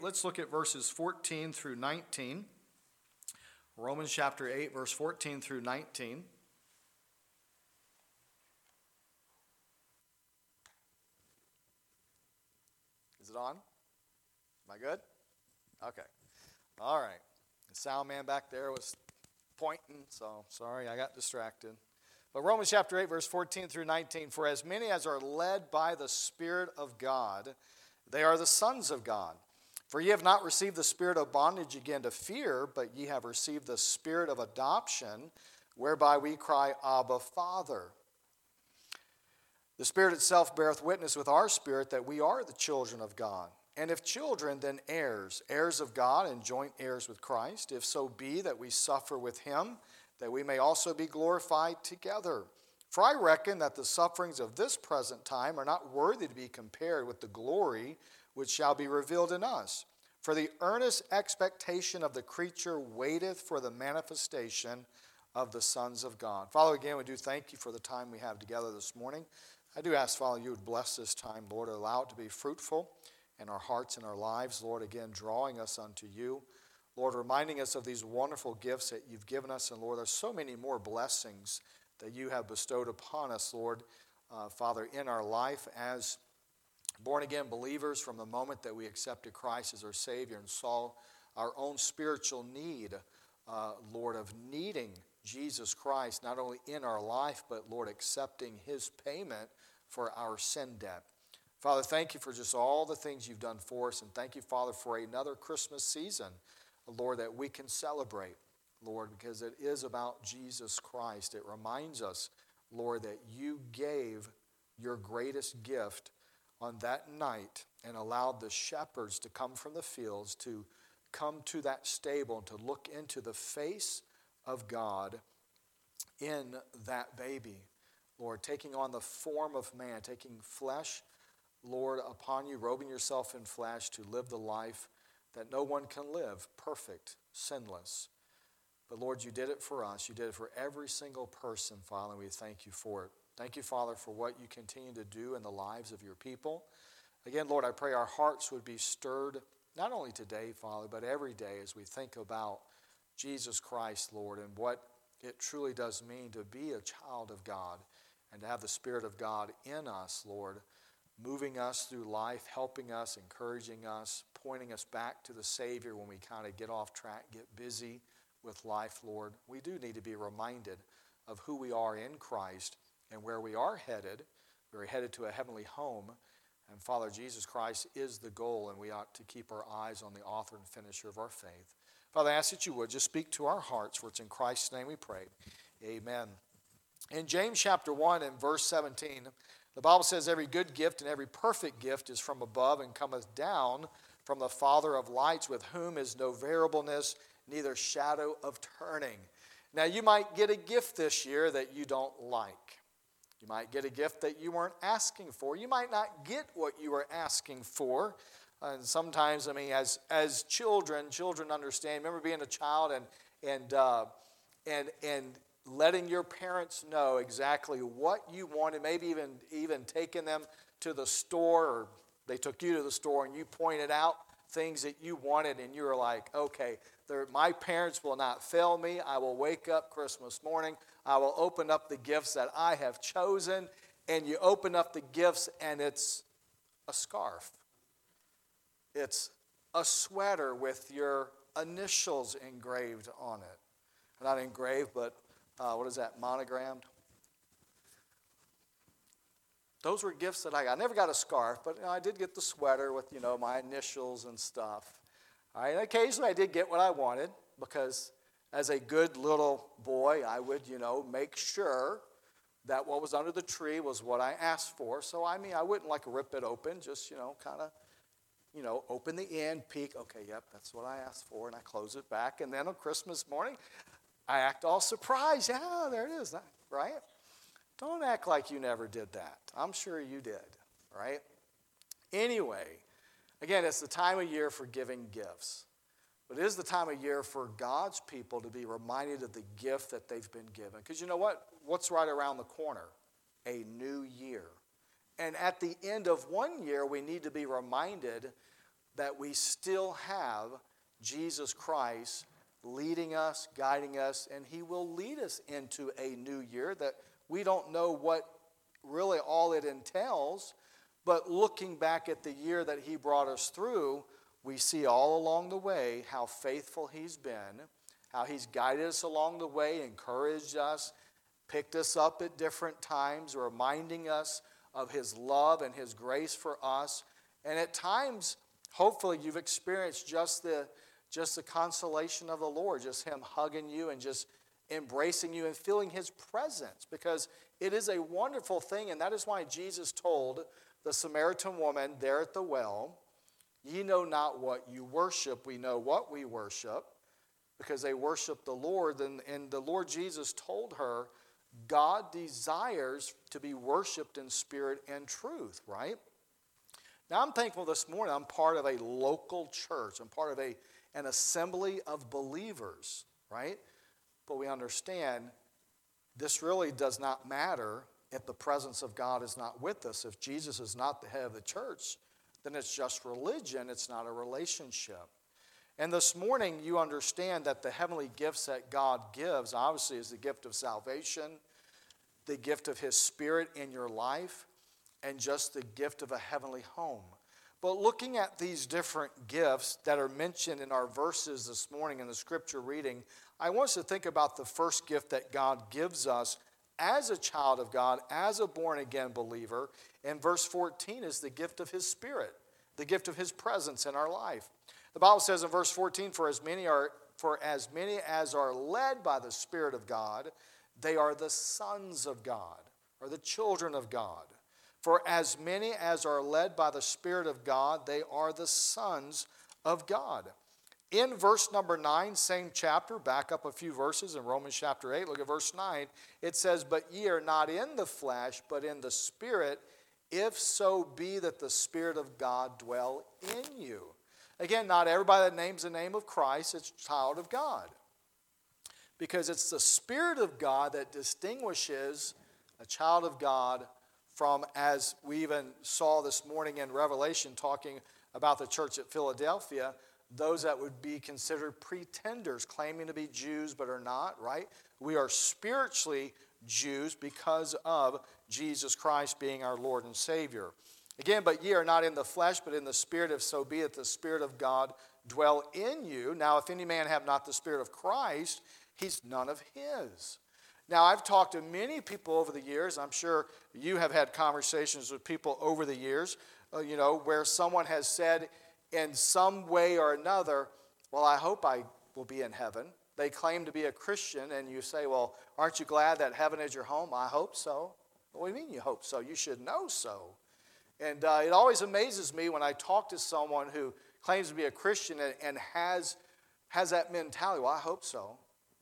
Let's look at verses 14 through 19. Romans chapter 8, verse 14 through 19. Is it on? Am I good? Okay. All right. The sound man back there was pointing, so sorry, I got distracted. But Romans chapter 8, verse 14 through 19. For as many as are led by the Spirit of God, they are the sons of God. For ye have not received the spirit of bondage again to fear, but ye have received the spirit of adoption, whereby we cry, Abba, Father. The Spirit itself beareth witness with our spirit that we are the children of God. And if children, then heirs, heirs of God and joint heirs with Christ, if so be that we suffer with him, that we may also be glorified together. For I reckon that the sufferings of this present time are not worthy to be compared with the glory which shall be revealed in us. For the earnest expectation of the creature waiteth for the manifestation of the sons of God. Father, again, we do thank you for the time we have together this morning. I do ask, Father, you would bless this time, Lord, allow it to be fruitful in our hearts and our lives, Lord, again, drawing us unto you. Lord, reminding us of these wonderful gifts that you've given us, and Lord, there's so many more blessings that you have bestowed upon us, Lord, Father, in our life as born-again believers from the moment that we accepted Christ as our Savior and saw our own spiritual need, Lord, of needing Jesus Christ, not only in our life, but, Lord, accepting his payment for our sin debt. Father, thank you for just all the things you've done for us, and thank you, Father, for another Christmas season, Lord, that we can celebrate, Lord, because it is about Jesus Christ. It reminds us, Lord, that you gave your greatest gift on that night and allowed the shepherds to come from the fields, to come to that stable and to look into the face of God in that baby. Lord, taking on the form of man, taking flesh, Lord, upon you, robing yourself in flesh to live the life that no one can live, perfect, sinless. But Lord, you did it for us. You did it for every single person, Father, and we thank you for it. Thank you, Father, for what you continue to do in the lives of your people. Again, Lord, I pray our hearts would be stirred, not only today, Father, but every day as we think about Jesus Christ, Lord, and what it truly does mean to be a child of God and to have the Spirit of God in us, Lord, moving us through life, helping us, encouraging us, pointing us back to the Savior when we kind of get off track, get busy with life, Lord. We do need to be reminded of who we are in Christ and where we are headed. We're headed to a heavenly home. And Father, Jesus Christ is the goal, and we ought to keep our eyes on the author and finisher of our faith. Father, I ask that you would just speak to our hearts, for it's in Christ's name we pray. Amen. In James chapter 1 and verse 17, the Bible says, every good gift and every perfect gift is from above and cometh down from the Father of lights, with whom is no variableness, neither shadow of turning. Now, you might get a gift this year that you don't like. You might get a gift that you weren't asking for. You might not get what you were asking for. And sometimes, as children understand. Remember being a child and letting your parents know exactly what you wanted. Maybe even taking them to the store, or they took you to the store and you pointed out things that you wanted, and you were like, okay, my parents will not fail me. I will wake up Christmas morning. I will open up the gifts that I have chosen. And you open up the gifts, and it's a scarf. It's a sweater with your initials engraved on it. Not engraved, but what is that, monogrammed? Those were gifts that I got. I never got a scarf, but I did get the sweater with, my initials and stuff. All right, and occasionally I did get what I wanted, because as a good little boy, I would, make sure that what was under the tree was what I asked for. So, I wouldn't rip it open, just, kind of, open the end, peek. Okay, yep, that's what I asked for, and I close it back. And then on Christmas morning, I act all surprised. Yeah, there it is, right? Don't act like you never did that. I'm sure you did, right? Anyway, again, it's the time of year for giving gifts. But it is the time of year for God's people to be reminded of the gift that they've been given. Because you know what? What's right around the corner? A new year. And at the end of one year, we need to be reminded that we still have Jesus Christ leading us, guiding us, and he will lead us into a new year that we don't know what really all it entails, but looking back at the year that he brought us through, we see all along the way how faithful he's been, how he's guided us along the way, encouraged us, picked us up at different times, reminding us of his love and his grace for us. And at times, hopefully you've experienced just the consolation of the Lord, just him hugging you and just embracing you and feeling his presence, because it is a wonderful thing. And that is why Jesus told the Samaritan woman there at the well, "Ye know not what you worship, we know what we worship," because they worship the Lord. And the Lord Jesus told her, God desires to be worshiped in spirit and truth, right? Now I'm thankful this morning I'm part of a local church. I'm part of an assembly of believers, right? But we understand this really does not matter if the presence of God is not with us. If Jesus is not the head of the church, then it's just religion. It's not a relationship. And this morning you understand that the heavenly gifts that God gives, obviously, is the gift of salvation, the gift of his Spirit in your life, and just the gift of a heavenly home. But looking at these different gifts that are mentioned in our verses this morning in the scripture reading, I want us to think about the first gift that God gives us as a child of God, as a born-again believer. And verse 14 is the gift of his Spirit, the gift of his presence in our life. The Bible says in verse 14, for as many as are led by the Spirit of God, they are the sons of God, or the children of God. For as many as are led by the Spirit of God, they are the sons of God. In verse number 9, same chapter, back up a few verses in Romans chapter 8, look at verse 9. It says, but ye are not in the flesh, but in the Spirit, if so be that the Spirit of God dwell in you. Again, not everybody that names the name of Christ is a child of God, because it's the Spirit of God that distinguishes a child of God from, as we even saw this morning in Revelation talking about the church at Philadelphia, those that would be considered pretenders, claiming to be Jews but are not, right? We are spiritually Jews because of Jesus Christ being our Lord and Savior. Again, but ye are not in the flesh, but in the Spirit, if so be that the Spirit of God dwell in you. Now, if any man have not the Spirit of Christ, he's none of his. Now, I've talked to many people over the years. I'm sure you have had conversations with people over the years, where someone has said in some way or another, well, I hope I will be in heaven. They claim to be a Christian, and you say, well, aren't you glad that heaven is your home? I hope so. What do you mean you hope so? You should know so. And it always amazes me when I talk to someone who claims to be a Christian and has that mentality, well, I hope so.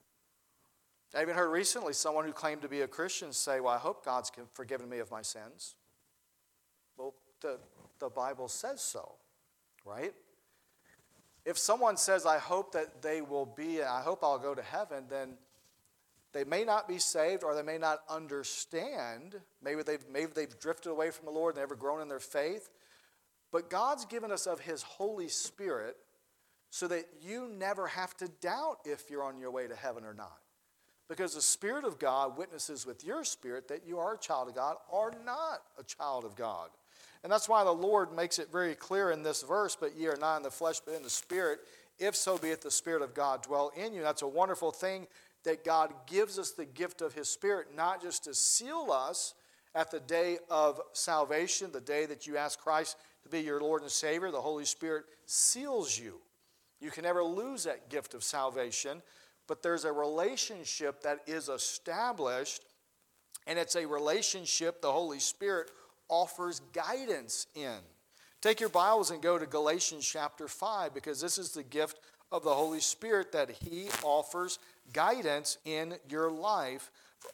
I even heard recently someone who claimed to be a Christian say, well, I hope God's forgiven me of my sins. Well, the Bible says so, right? If someone says, I hope that I hope I'll go to heaven, then they may not be saved, or they may not understand. Maybe they've drifted away from the Lord and never grown in their faith. But God's given us of his Holy Spirit so that you never have to doubt if you're on your way to heaven or not. Because the Spirit of God witnesses with your spirit that you are a child of God or not a child of God. And that's why the Lord makes it very clear in this verse, but ye are not in the flesh, but in the Spirit, if so be it the Spirit of God dwell in you. That's a wonderful thing that God gives us the gift of his Spirit, not just to seal us at the day of salvation, the day that you ask Christ to be your Lord and Savior. The Holy Spirit seals you. You can never lose that gift of salvation. But there's a relationship that is established, and it's a relationship the Holy Spirit offers guidance in. Take your Bibles and go to Galatians chapter 5, because this is the gift of the Holy Spirit that he offers guidance in your life,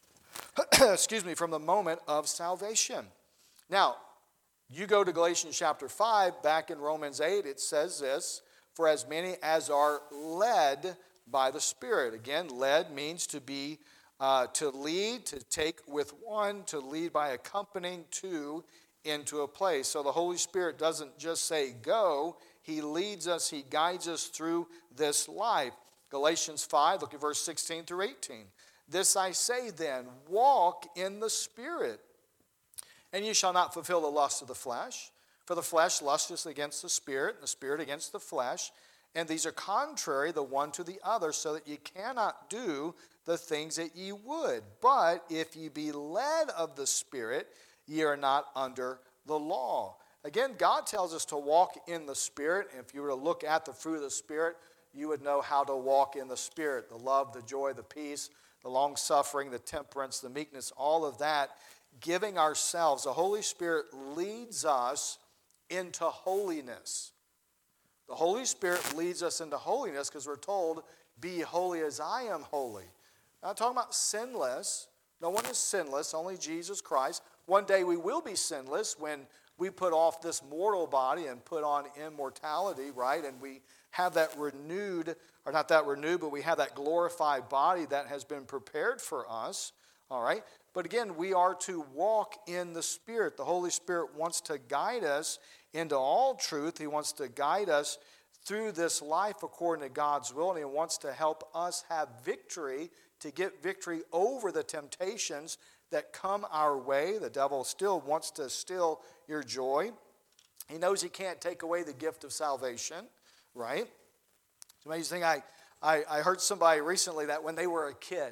from the moment of salvation. Now, you go to Galatians chapter 5, back in Romans 8, it says this, for as many as are led by the Spirit. Again, led means to be, to lead, to take with one, to lead by accompanying to into a place. So the Holy Spirit doesn't just say go, He leads us, He guides us through this life. Galatians 5, look at verse 16 through 18. This I say then, walk in the Spirit, and you shall not fulfill the lust of the flesh. For the flesh lusteth against the Spirit, and the Spirit against the flesh. And these are contrary the one to the other, so that ye cannot do the things that ye would. But if ye be led of the Spirit, ye are not under the law. Again, God tells us to walk in the Spirit. And if you were to look at the fruit of the Spirit, you would know how to walk in the Spirit. The love, the joy, the peace, the long-suffering, the temperance, the meekness, all of that. Giving ourselves, the Holy Spirit leads us into holiness. The Holy Spirit leads us into holiness because we're told, be holy as I am holy. I'm not talking about sinless. No one is sinless, only Jesus Christ. One day we will be sinless when we put off this mortal body and put on immortality, right? And we have that renewed, or not that renewed, but we have that glorified body that has been prepared for us, all right? But again, we are to walk in the Spirit. The Holy Spirit wants to guide us into all truth. He wants to guide us through this life according to God's will, and He wants to help us have victory, to get victory over the temptations that come our way. The devil still wants to steal your joy. He knows he can't take away the gift of salvation, right? It's amazing. I heard somebody recently that when they were a kid,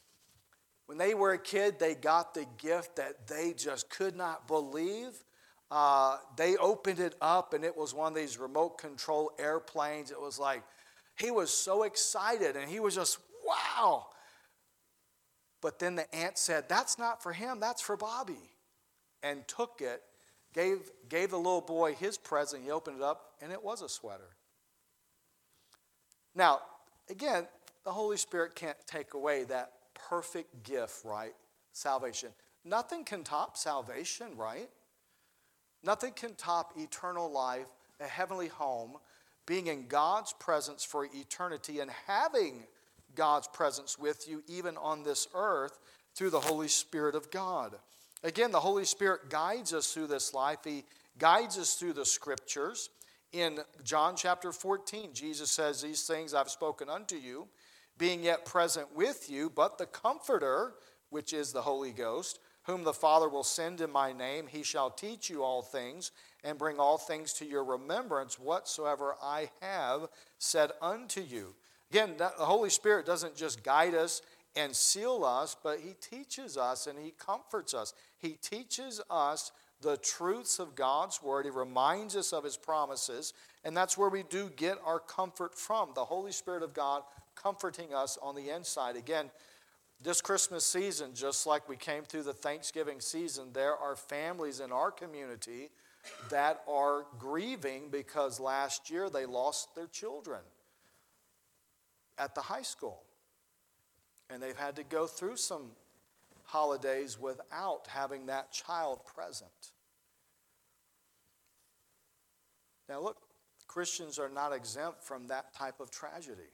they got the gift that they just could not believe. They opened it up, and it was one of these remote control airplanes. It was like, he was so excited, and he was just, wow. But then the aunt said, that's not for him, that's for Bobby. And took it, gave the little boy his present. He opened it up, and it was a sweater. Now, again, the Holy Spirit can't take away that perfect gift, right? Salvation. Nothing can top salvation, right? Nothing can top eternal life, a heavenly home, being in God's presence for eternity and having God's presence with you even on this earth through the Holy Spirit of God. Again, the Holy Spirit guides us through this life. He guides us through the Scriptures. In John chapter 14, Jesus says, these things I've spoken unto you, being yet present with you, but the Comforter, which is the Holy Ghost, whom the Father will send in my name, he shall teach you all things and bring all things to your remembrance whatsoever I have said unto you. Again, the Holy Spirit doesn't just guide us and seal us, but He teaches us and He comforts us. He teaches us the truths of God's Word. He reminds us of His promises, and that's where we do get our comfort from. The Holy Spirit of God comforting us on the inside. Again, this Christmas season, just like we came through the Thanksgiving season, there are families in our community that are grieving because last year they lost their children at the high school. And they've had to go through some holidays without having that child present. Now look, Christians are not exempt from that type of tragedy.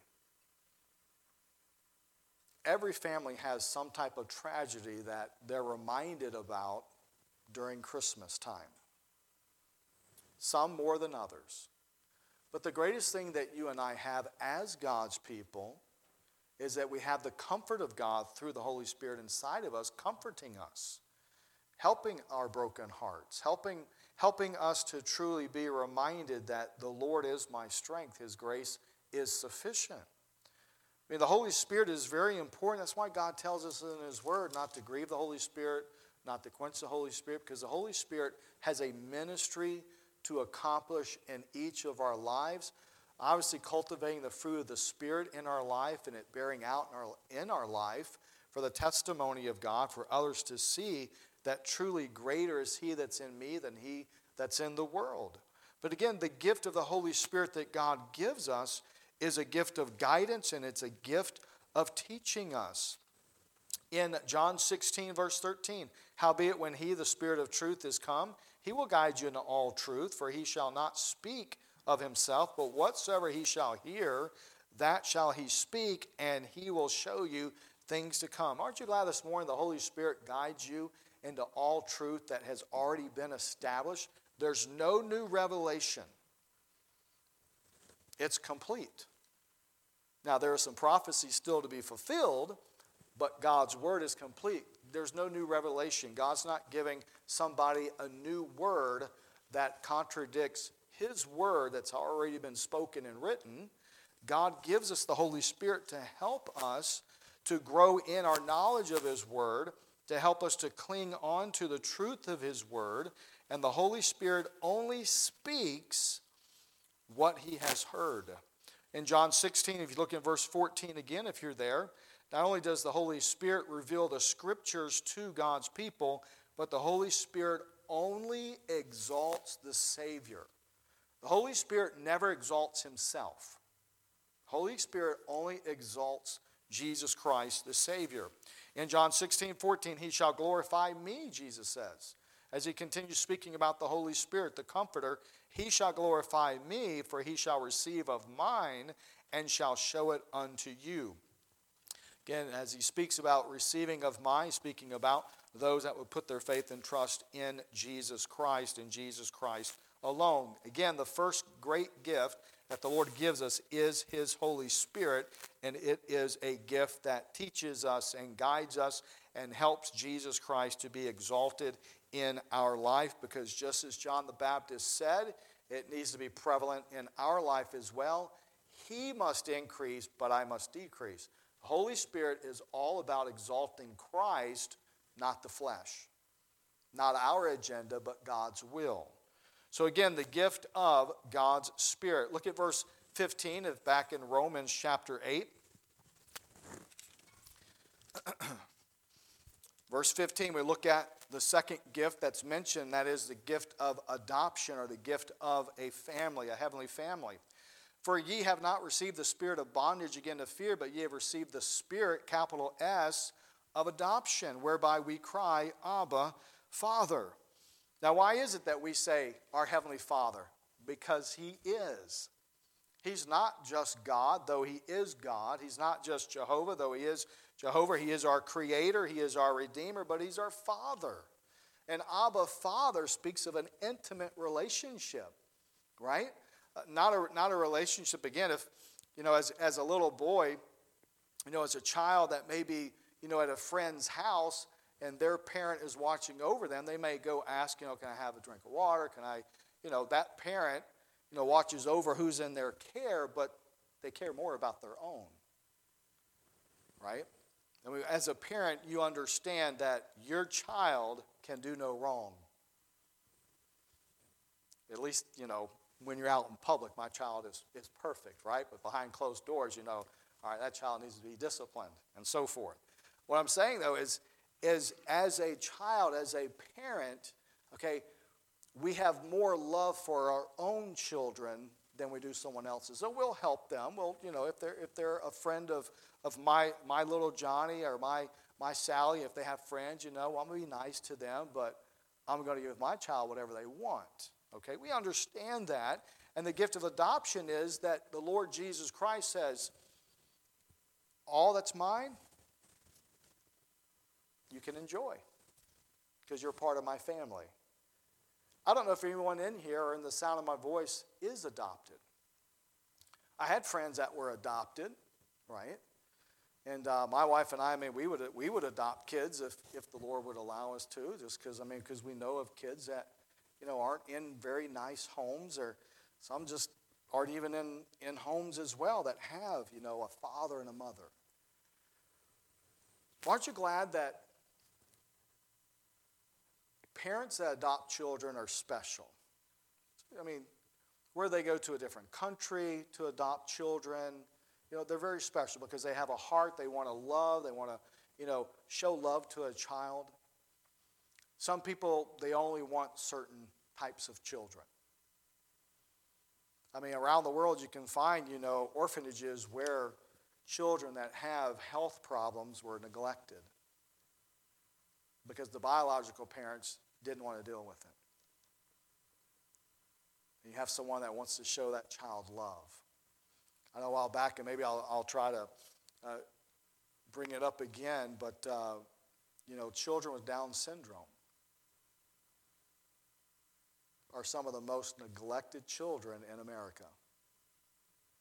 Every family has some type of tragedy that they're reminded about during Christmas time. Some more than others. But the greatest thing that you and I have as God's people is that we have the comfort of God through the Holy Spirit inside of us, comforting us, helping our broken hearts, helping us to truly be reminded that the Lord is my strength. His grace is sufficient. I mean, the Holy Spirit is very important. That's why God tells us in His Word not to grieve the Holy Spirit, not to quench the Holy Spirit, because the Holy Spirit has a ministry to accomplish in each of our lives. Obviously, cultivating the fruit of the Spirit in our life and it bearing out in our life for the testimony of God, for others to see that truly greater is He that's in me than he that's in the world. But again, the gift of the Holy Spirit that God gives us is a gift of guidance, and it's a gift of teaching us. In John 16, verse 13, howbeit when He, the Spirit of truth, is come, He will guide you into all truth, for He shall not speak of Himself, but whatsoever He shall hear, that shall He speak, and He will show you things to come. Aren't you glad this morning the Holy Spirit guides you into all truth that has already been established? There's no new revelation. It's complete. Now, there are some prophecies still to be fulfilled, but God's word is complete. There's no new revelation. God's not giving somebody a new word that contradicts his word that's already been spoken and written. God gives us the Holy Spirit to help us to grow in our knowledge of his word, to help us to cling on to the truth of his word. And the Holy Spirit only speaks what he has heard. In John 16, if you look in verse 14 again, if you're there, not only does the Holy Spirit reveal the scriptures to God's people, but the Holy Spirit only exalts the Savior. The Holy Spirit never exalts himself. The Holy Spirit only exalts Jesus Christ, the Savior. In John 16:14, he shall glorify me, Jesus says. As he continues speaking about the Holy Spirit, the Comforter, he shall glorify me, for he shall receive of mine and shall show it unto you. Again, as he speaks about receiving of mine, speaking about those that would put their faith and trust in Jesus Christ and Jesus Christ alone. Again, the first great gift that the Lord gives us is his Holy Spirit, and it is a gift that teaches us and guides us and helps Jesus Christ to be exalted in our life, because just as John the Baptist said, it needs to be prevalent in our life as well. He must increase, but I must decrease. The Holy Spirit is all about exalting Christ, not the flesh. Not our agenda, but God's will. So again, the gift of God's Spirit. Look at verse 15 of back in Romans chapter 8. Verse 15, we look at the second gift that's mentioned, that is the gift of adoption, or the gift of a family, a heavenly family. For ye have not received the spirit of bondage again to fear, but ye have received the Spirit, capital S, of adoption, whereby we cry, Abba, Father. Now, why is it that we say our Heavenly Father? Because he is. He's not just God, though he is God. He's not just Jehovah, though he is Jehovah. He is our Creator. He is our Redeemer, but he's our Father. And Abba, Father, speaks of an intimate relationship, right? Not a relationship, again, if, as a little boy, as a child that may be, at a friend's house and their parent is watching over them, they may go ask, can I have a drink of water? Can I, that parent, watches over who's in their care, but they care more about their own, right? I mean, as a parent, you understand that your child can do no wrong. At least, when you're out in public, my child is perfect, right? But behind closed doors, all right, that child needs to be disciplined and so forth. What I'm saying, though, is as a child, as a parent, okay, we have more love for our own children than we do someone else's. So we'll help them. Well, if they're a friend of my little Johnny or my Sally, if they have friends, I'm going to be nice to them, but I'm going to give my child whatever they want. Okay, we understand that. And the gift of adoption is that the Lord Jesus Christ says, all that's mine, you can enjoy, because you're part of my family. I don't know if anyone in here or in the sound of my voice is adopted. I had friends that were adopted, right? And my wife and I we would adopt kids if the Lord would allow us to, just because we know of kids that aren't in very nice homes, or some just aren't even in homes as well that have a father and a mother. Aren't you glad that parents that adopt children are special? Where they go to a different country to adopt children, they're very special because they have a heart. They want to love. They want to, show love to a child. Some people, they only want certain types of children. Around the world you can find, orphanages where children that have health problems were neglected because the biological parents didn't want to deal with it. And you have someone that wants to show that child love. I know a while back, and maybe I'll try to bring it up again, but children with Down syndrome are some of the most neglected children in America.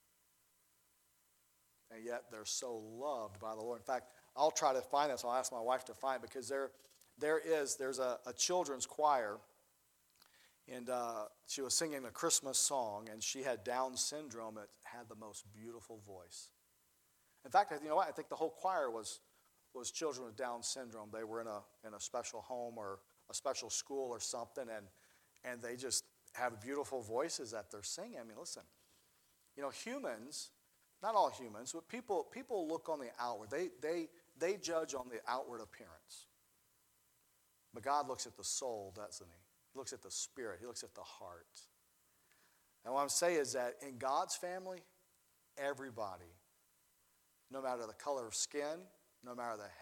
and yet they're so loved by the Lord. In fact, I'll try to find this. I'll ask my wife to find it, because there's a children's choir, and she was singing a Christmas song, and she had Down syndrome. It had the most beautiful voice. In fact, you know what? I think the whole choir was children with Down syndrome. They were in a special home or a special school or something, and they just have beautiful voices that they're singing. I mean, listen, humans, not all humans, but people look on the outward. They judge on the outward appearance. But God looks at the soul, doesn't he? He looks at the spirit. He looks at the heart. And what I'm saying is that in God's family, everybody, no matter the color of skin, no matter the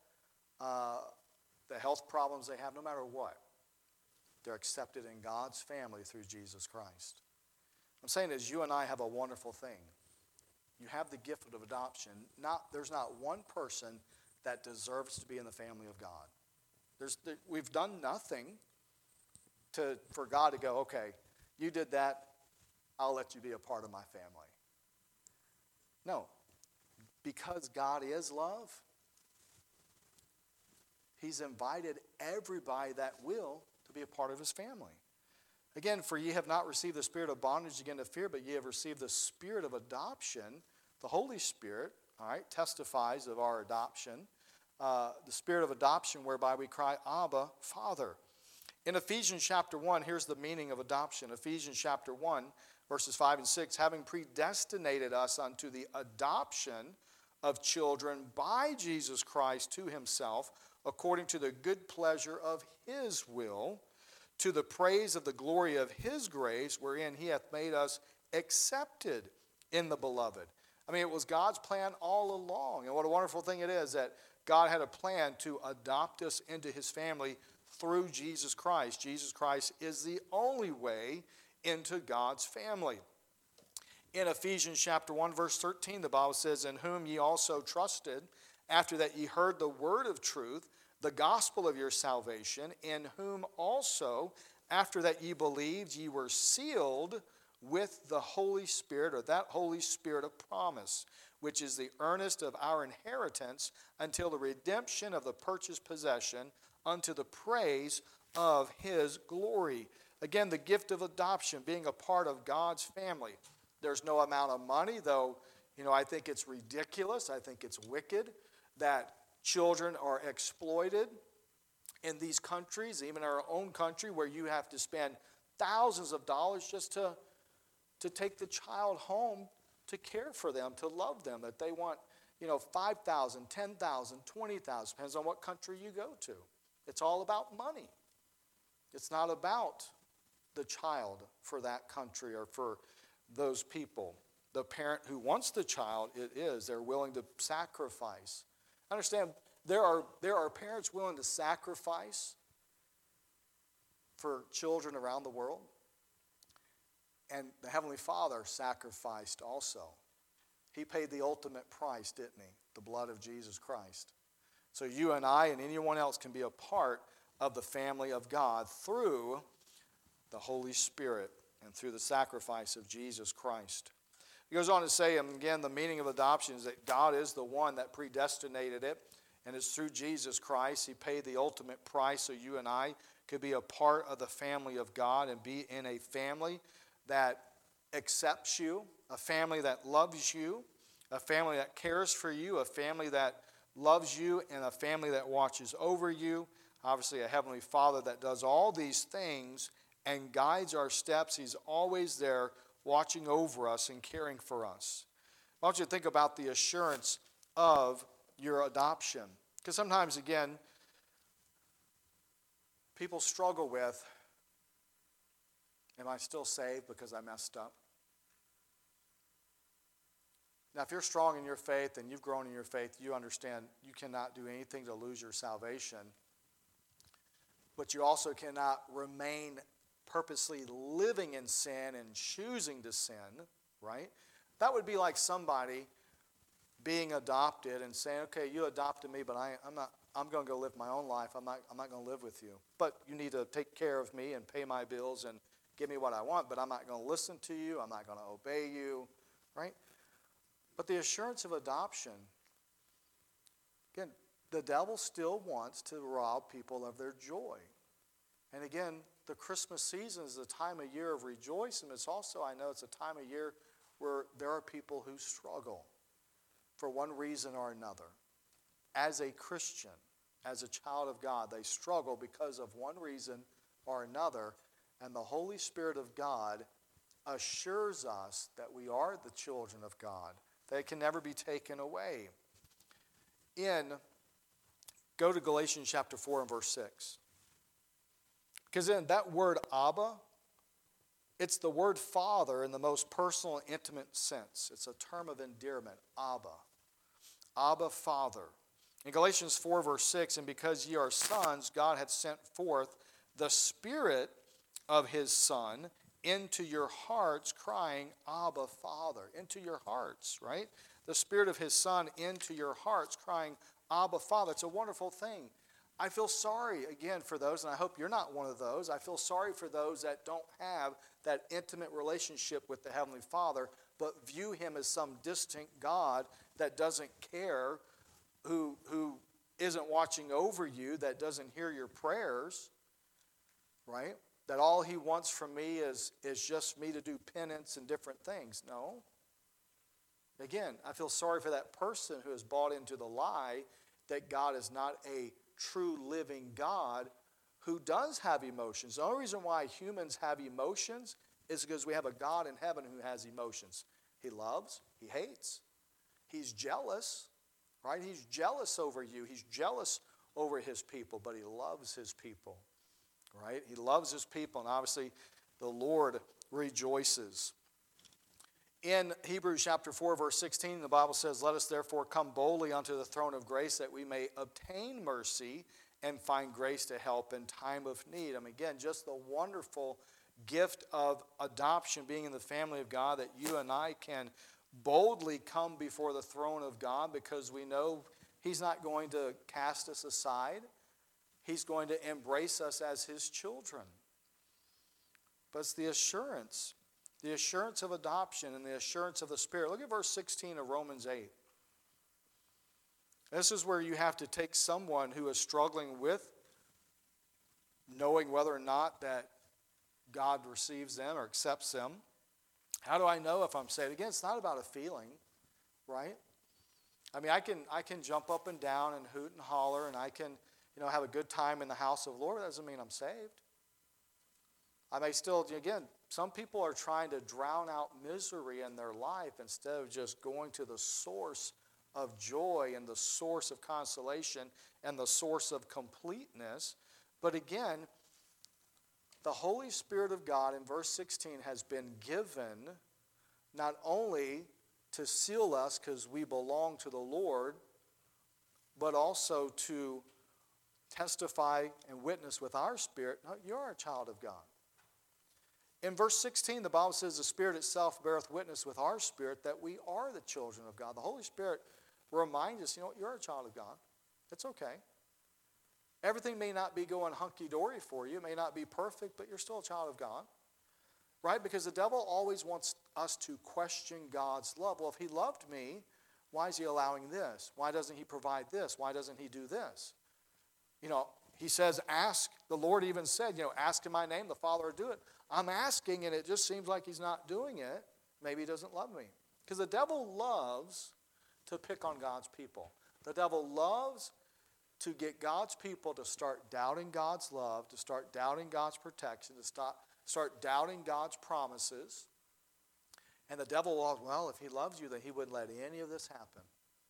health problems they have, no matter what, they're accepted in God's family through Jesus Christ. I'm saying is you and I have a wonderful thing. You have the gift of adoption. There's not one person that deserves to be in the family of God. We've done nothing for God to go, okay, you did that, I'll let you be a part of my family. No, because God is love, he's invited everybody that will to be a part of his family. Again, for ye have not received the spirit of bondage again to fear, but ye have received the spirit of adoption. The Holy Spirit, all right, testifies of our adoption. The spirit of adoption whereby we cry, Abba, Father. In Ephesians chapter 1, here's the meaning of adoption. Ephesians chapter 1, verses 5 and 6, having predestinated us unto the adoption of children by Jesus Christ to himself, according to the good pleasure of his will, to the praise of the glory of his grace, wherein he hath made us accepted in the beloved. I mean, it was God's plan all along. And what a wonderful thing it is that God had a plan to adopt us into his family through Jesus Christ. Jesus Christ is the only way into God's family. In Ephesians chapter 1, verse 13, the Bible says, in whom ye also trusted, after that ye heard the word of truth, the gospel of your salvation, in whom also, after that ye believed, ye were sealed with the Holy Spirit, or that Holy Spirit of promise, which is the earnest of our inheritance until the redemption of the purchased possession, unto the praise of his glory. Again, the gift of adoption, being a part of God's family. There's no amount of money, though, I think it's ridiculous. I think it's wicked that children are exploited in these countries, even our own country, where you have to spend thousands of dollars just to take the child home to care for them, to love them, that they want, $5,000, $10,000, $20,000, depends on what country you go to. It's all about money. It's not about the child for that country or for those people. The parent who wants the child, they're willing to sacrifice. Understand, there are parents willing to sacrifice for children around the world. And the Heavenly Father sacrificed also. He paid the ultimate price, didn't he? The blood of Jesus Christ. So you and I and anyone else can be a part of the family of God through the Holy Spirit and through the sacrifice of Jesus Christ. He goes on to say, and again, the meaning of adoption is that God is the one that predestinated it, and it's through Jesus Christ. He paid the ultimate price so you and I could be a part of the family of God and be in a family that accepts you, a family that loves you, a family that cares for you, a family that loves you, and a family that watches over you. Obviously, a Heavenly Father that does all these things and guides our steps. He's always there watching over us and caring for us. I want you to think about the assurance of your adoption. Because sometimes, again, people struggle with, am I still saved because I messed up? Now, if you're strong in your faith and you've grown in your faith, you understand you cannot do anything to lose your salvation. But you also cannot remain purposely living in sin and choosing to sin, right? That would be like somebody being adopted and saying, okay, you adopted me, but I'm going to go live my own life. I'm not going to live with you. But you need to take care of me and pay my bills and give me what I want, but I'm not going to listen to you. I'm not going to obey you, right? But the assurance of adoption, again, the devil still wants to rob people of their joy. And again, the Christmas season is a time of year of rejoicing. It's also, I know, it's a time of year where there are people who struggle for one reason or another. As a Christian, as a child of God, they struggle because of one reason or another. And the Holy Spirit of God assures us that we are the children of God. They can never be taken away. Go to Galatians chapter 4 and verse 6. Because in that word Abba, it's the word father in the most personal and intimate sense. It's a term of endearment, Abba. Abba, Father. In Galatians 4 verse 6, and because ye are sons, God hath sent forth the Spirit of his Son into your hearts, crying, Abba, Father. Into your hearts, right? The Spirit of his Son into your hearts, crying, Abba, Father. It's a wonderful thing. I feel sorry, again, for those, and I hope you're not one of those. I feel sorry for those that don't have that intimate relationship with the Heavenly Father, but view him as some distant God that doesn't care, who isn't watching over you, that doesn't hear your prayers, right? That all he wants from me is just me to do penance and different things. No. Again, I feel sorry for that person who has bought into the lie that God is not a true living God who does have emotions. The only reason why humans have emotions is because we have a God in heaven who has emotions. He loves, he hates, he's jealous, right? He's jealous over you. He's jealous over his people, but he loves his people, right? He loves his people, and obviously the Lord rejoices. In Hebrews chapter 4, verse 16, the Bible says, let us therefore come boldly unto the throne of grace that we may obtain mercy and find grace to help in time of need. Again, just the wonderful gift of adoption, being in the family of God, that you and I can boldly come before the throne of God because we know he's not going to cast us aside. He's going to embrace us as his children. But it's the assurance of adoption and the assurance of the Spirit. Look at verse 16 of Romans 8. This is where you have to take someone who is struggling with knowing whether or not that God receives them or accepts them. How do I know if I'm saved? Again, it's not about a feeling, right? I mean, I can jump up and down and hoot and holler, and I can, have a good time in the house of the Lord. That doesn't mean I'm saved. I may still, again, some people are trying to drown out misery in their life instead of just going to the source of joy and the source of consolation and the source of completeness. But again, the Holy Spirit of God in verse 16 has been given not only to seal us because we belong to the Lord, but also to testify and witness with our spirit. No, you're a child of God. In verse 16, the Bible says, the Spirit itself beareth witness with our spirit that we are the children of God. The Holy Spirit reminds us, you're a child of God. It's okay. Everything may not be going hunky-dory for you. It may not be perfect, but you're still a child of God. Right? Because the devil always wants us to question God's love. Well, if he loved me, why is he allowing this? Why doesn't he provide this? Why doesn't he do this? He says, ask. The Lord even said, ask in my name, the Father will do it. I'm asking, and it just seems like he's not doing it. Maybe he doesn't love me. Because the devil loves to pick on God's people. The devil loves to get God's people to start doubting God's love, to start doubting God's protection, to start doubting God's promises. And the devil loves, well, if he loves you, then he wouldn't let any of this happen.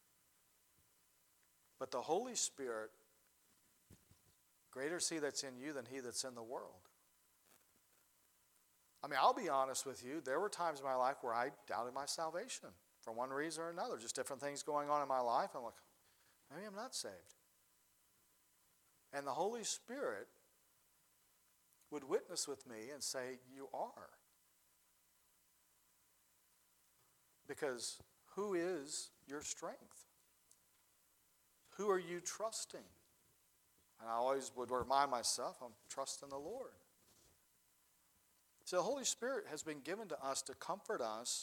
But the Holy Spirit, greater is he that's in you than he that's in the world. I'll be honest with you. There were times in my life where I doubted my salvation for one reason or another. Just different things going on in my life. I'm like, maybe I'm not saved. And the Holy Spirit would witness with me and say, you are. Because who is your strength? Who are you trusting? And I always would remind myself, I'm trusting the Lord. So the Holy Spirit has been given to us to comfort us,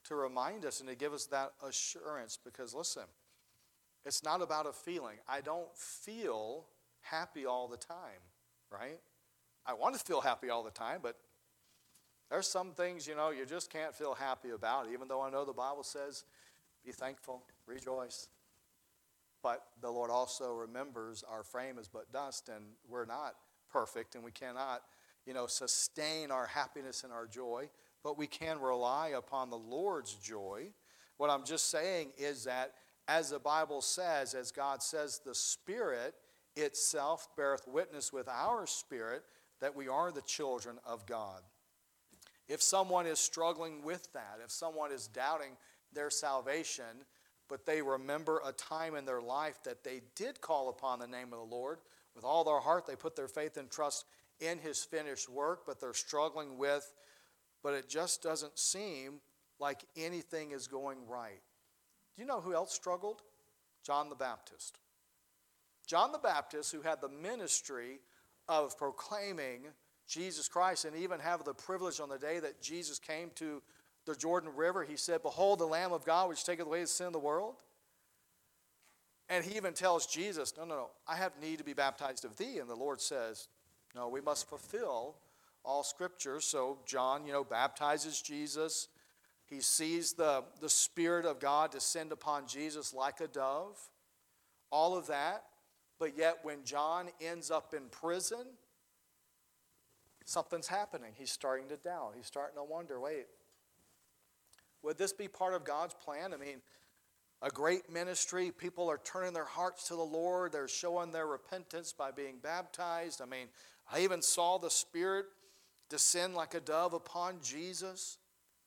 to remind us and to give us that assurance. Because listen, it's not about a feeling. I don't feel happy all the time, right? I want to feel happy all the time, but there's some things, you just can't feel happy about, even though I know the Bible says, be thankful, rejoice. But the Lord also remembers our frame is but dust, and we're not perfect, and we cannot, sustain our happiness and our joy, but we can rely upon the Lord's joy. What I'm just saying is that, as the Bible says, as God says, the Spirit itself beareth witness with our spirit that we are the children of God. If someone is struggling with that, if someone is doubting their salvation, but they remember a time in their life that they did call upon the name of the Lord with all their heart, they put their faith and trust in his finished work, but they're struggling with, but it just doesn't seem like anything is going right. Do you know who else struggled? John the Baptist. John the Baptist, who had the ministry of proclaiming Jesus Christ and even have the privilege on the day that Jesus came to the Jordan River, he said, behold the Lamb of God which taketh away the sin of the world. And he even tells Jesus, no, I have need to be baptized of thee. And the Lord says, no, we must fulfill all Scripture. So John, baptizes Jesus. He sees the Spirit of God descend upon Jesus like a dove. All of that. But yet when John ends up in prison, something's happening. He's starting to doubt. He's starting to wonder, wait, would this be part of God's plan? I mean, a great ministry. People are turning their hearts to the Lord. They're showing their repentance by being baptized. I mean, I even saw the Spirit descend like a dove upon Jesus.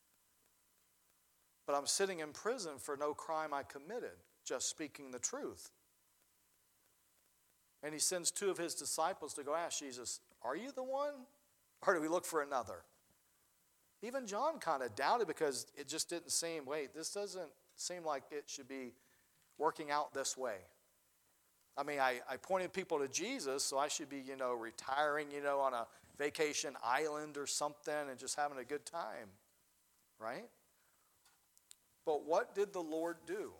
But I'm sitting in prison for no crime I committed, just speaking the truth. And he sends two of his disciples to go ask Jesus, are you the one? Or do we look for another? Even John kind of doubted because it just didn't seem, this doesn't seem like it should be working out this way. I mean, I pointed people to Jesus, so I should be, retiring, on a vacation island or something and just having a good time, right? But what did the Lord do?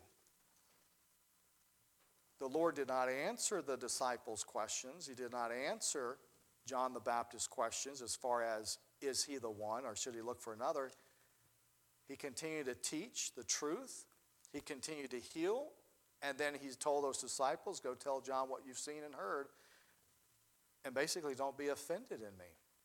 The Lord did not answer the disciples' questions. He did not answer John the Baptist's questions as far as, is he the one or should he look for another? He continued to teach the truth. He continued to heal. And then he told those disciples, go tell John what you've seen and heard. And basically, don't be offended in me.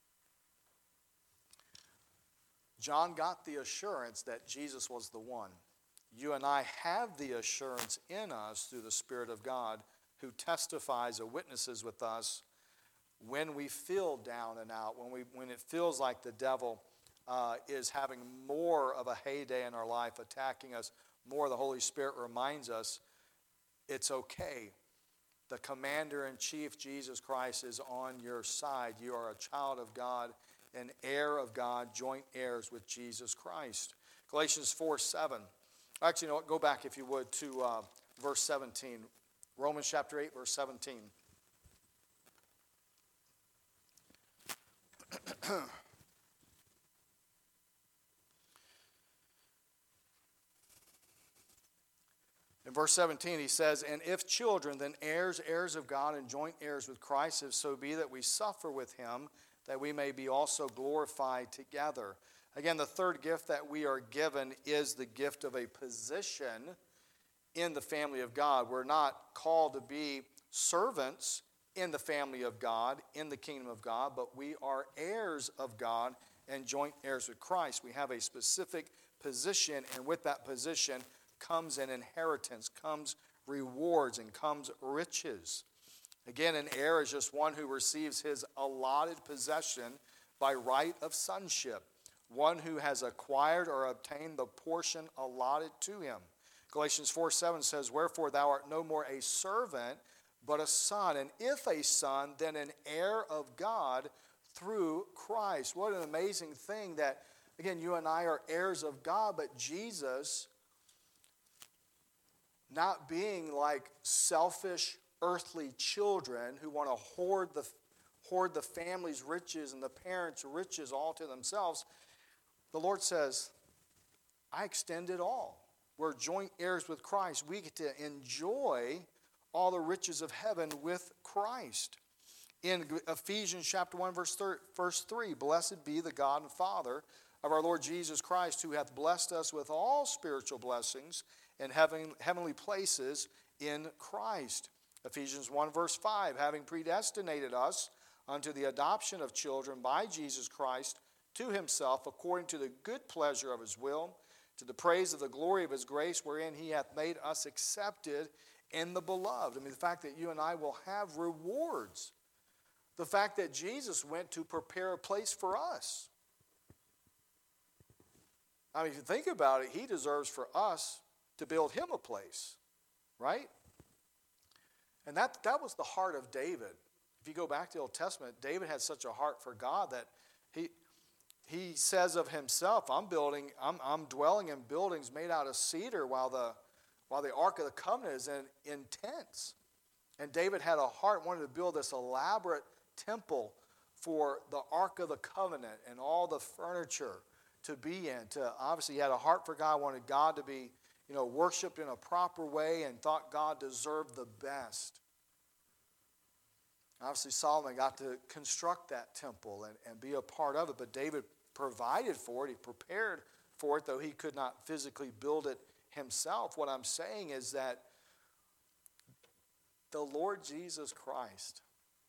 John got the assurance that Jesus was the one. You and I have the assurance in us through the Spirit of God who testifies or witnesses with us when we feel down and out, when it feels like the devil is having more of a heyday in our life, attacking us more. The Holy Spirit reminds us it's okay. The Commander-in-Chief, Jesus Christ, is on your side. You are a child of God, an heir of God, joint heirs with Jesus Christ. Galatians 4:7. Actually, go back, if you would, to verse 17. Romans chapter 8, verse 17. In verse 17, he says, and if children, then heirs, heirs of God, and joint heirs with Christ, if so be that we suffer with him, that we may be also glorified together. Again, the third gift that we are given is the gift of a position in the family of God. We're not called to be servants in the family of God, in the kingdom of God, but we are heirs of God and joint heirs with Christ. We have a specific position, and with that position comes an inheritance, comes rewards, and comes riches. Again, an heir is just one who receives his allotted possession by right of sonship, one who has acquired or obtained the portion allotted to him. Galatians 4:7 says, wherefore thou art no more a servant, but a son. And if a son, then an heir of God through Christ. What an amazing thing that, again, you and I are heirs of God, but Jesus, not being like selfish earthly children who want to hoard the family's riches and the parents' riches all to themselves, the Lord says, I extend it all. We're joint heirs with Christ. We get to enjoy all the riches of heaven with Christ. In Ephesians chapter 1, verse 3, blessed be the God and Father of our Lord Jesus Christ, who hath blessed us with all spiritual blessings in heavenly places in Christ. Ephesians 1, verse 5, having predestinated us unto the adoption of children by Jesus Christ to himself, according to the good pleasure of his will, to the praise of the glory of his grace, wherein he hath made us accepted in the beloved. I mean, the fact that you and I will have rewards. The fact that Jesus went to prepare a place for us. I mean, if you think about it, he deserves for us to build him a place, right? And that was the heart of David. If you go back to the Old Testament, David had such a heart for God that he says of himself, I'm dwelling in buildings made out of cedar while the Ark of the Covenant is in tents. And David had a heart, wanted to build this elaborate temple for the Ark of the Covenant and all the furniture to be in. Obviously, he had a heart for God, wanted God to be, worshipped in a proper way, and thought God deserved the best. Obviously, Solomon got to construct that temple and be a part of it, but David provided for it. He prepared for it, though he could not physically build it himself. What I'm saying is that the Lord Jesus Christ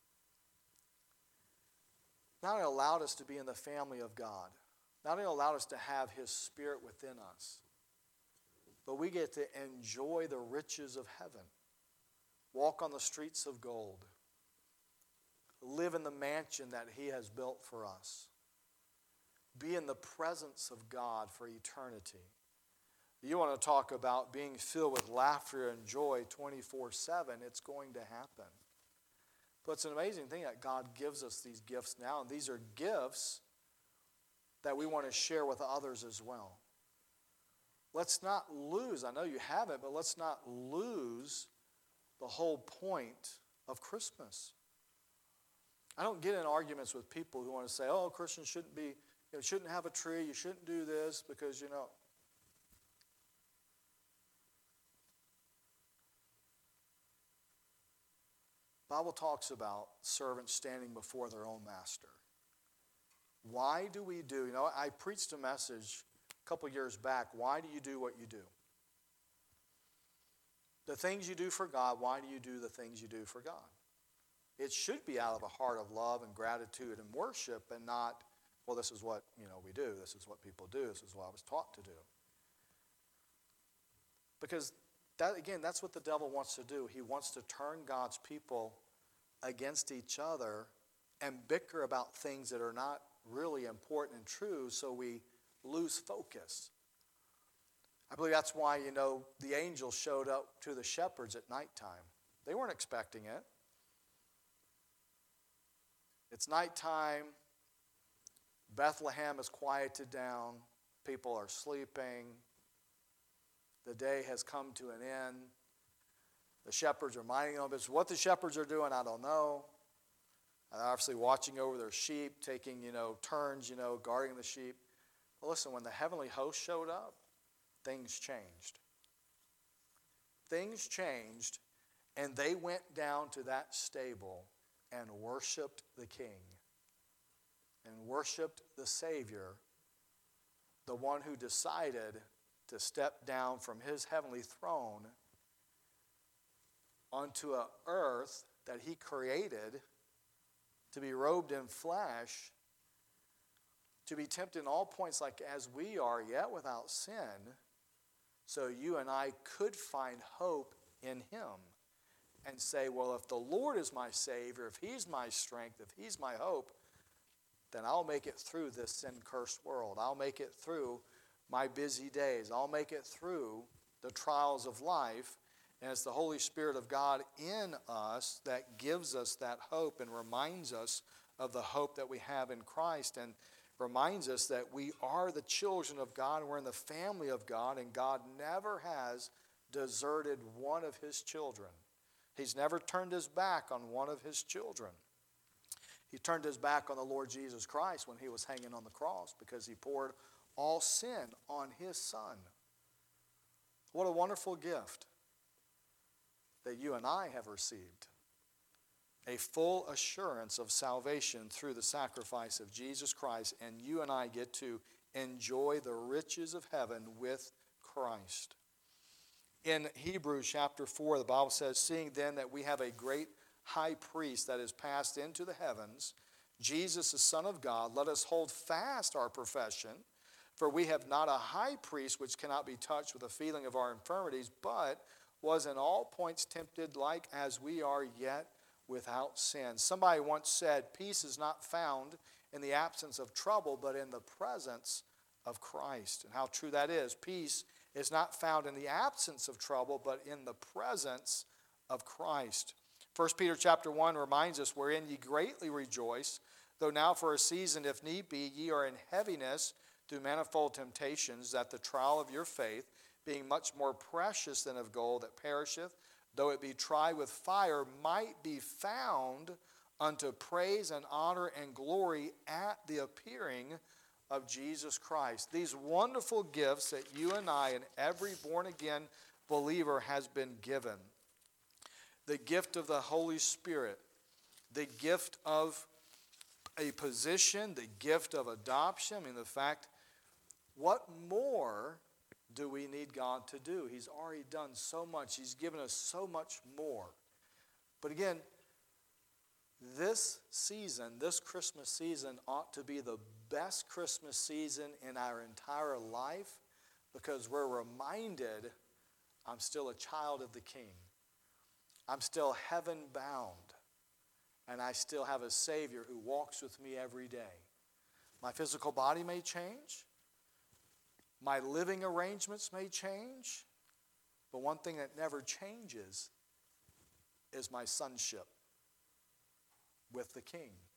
not only allowed us to be in the family of God, not only allowed us to have his Spirit within us, but we get to enjoy the riches of heaven, walk on the streets of gold, live in the mansion that he has built for us, be in the presence of God for eternity. You want to talk about being filled with laughter and joy 24/7, it's going to happen. But it's an amazing thing that God gives us these gifts now, and these are gifts that we want to share with others as well. Let's not lose, I know you have it, but let's not lose the whole point of Christmas. I don't get in arguments with people who want to say, oh, Christians shouldn't have a tree, you shouldn't do this because, the Bible talks about servants standing before their own master. Why do we do? I preached a message a couple years back. Why do you do what you do? The things you do for God, why do you do the things you do for God? It should be out of a heart of love and gratitude and worship, and not, well, this is what we do. This is what people do. This is what I was taught to do. Because that's what the devil wants to do. He wants to turn God's people against each other and bicker about things that are not really important and true, so we lose focus. I believe that's why, the angels showed up to the shepherds at nighttime. They weren't expecting it. It's nighttime. Bethlehem is quieted down. People are sleeping. The day has come to an end. The shepherds are minding their own business. What the shepherds are doing, I don't know. They're obviously watching over their sheep, taking, turns, guarding the sheep. But listen, when the heavenly host showed up, things changed. Things changed, and they went down to that stable and worshiped the King and worshiped the Savior, the one who decided to step down from his heavenly throne onto an earth that he created to be robed in flesh, to be tempted in all points like as we are, yet without sin, so you and I could find hope in him and say, well, if the Lord is my Savior, if he's my strength, if he's my hope, then I'll make it through this sin-cursed world. I'll make it through my busy days. I'll make it through the trials of life. And it's the Holy Spirit of God in us that gives us that hope and reminds us of the hope that we have in Christ, and reminds us that we are the children of God and we're in the family of God, and God never has deserted one of his children. He's never turned his back on one of his children. He turned his back on the Lord Jesus Christ when he was hanging on the cross, because he poured all sin on his Son. What a wonderful gift that you and I have received. A full assurance of salvation through the sacrifice of Jesus Christ, and you and I get to enjoy the riches of heaven with Christ. In Hebrews chapter 4, the Bible says, seeing then that we have a great high priest that is passed into the heavens, Jesus the Son of God, let us hold fast our profession, for we have not a high priest which cannot be touched with the feeling of our infirmities, but was in all points tempted like as we are, yet without sin. Somebody once said, peace is not found in the absence of trouble, but in the presence of Christ. And how true that is. Peace is not found in the absence of trouble, but in the presence of Christ. 1 Peter chapter 1 reminds us, wherein ye greatly rejoice, though now for a season, if need be, ye are in heaviness through manifold temptations, that the trial of your faith, being much more precious than of gold that perisheth, though it be tried with fire, might be found unto praise and honor and glory at the appearing of Jesus Christ. These wonderful gifts that you and I and every born-again believer has been given. The gift of the Holy Spirit, the gift of a position, the gift of adoption. I mean, the fact, what more do we need God to do? He's already done so much. He's given us so much more. But again, this season, this Christmas season, ought to be the best Christmas season in our entire life, because we're reminded I'm still a child of the King. I'm still heaven bound, and I still have a Savior who walks with me every day. My physical body may change. My living arrangements may change. But one thing that never changes is my sonship with the King.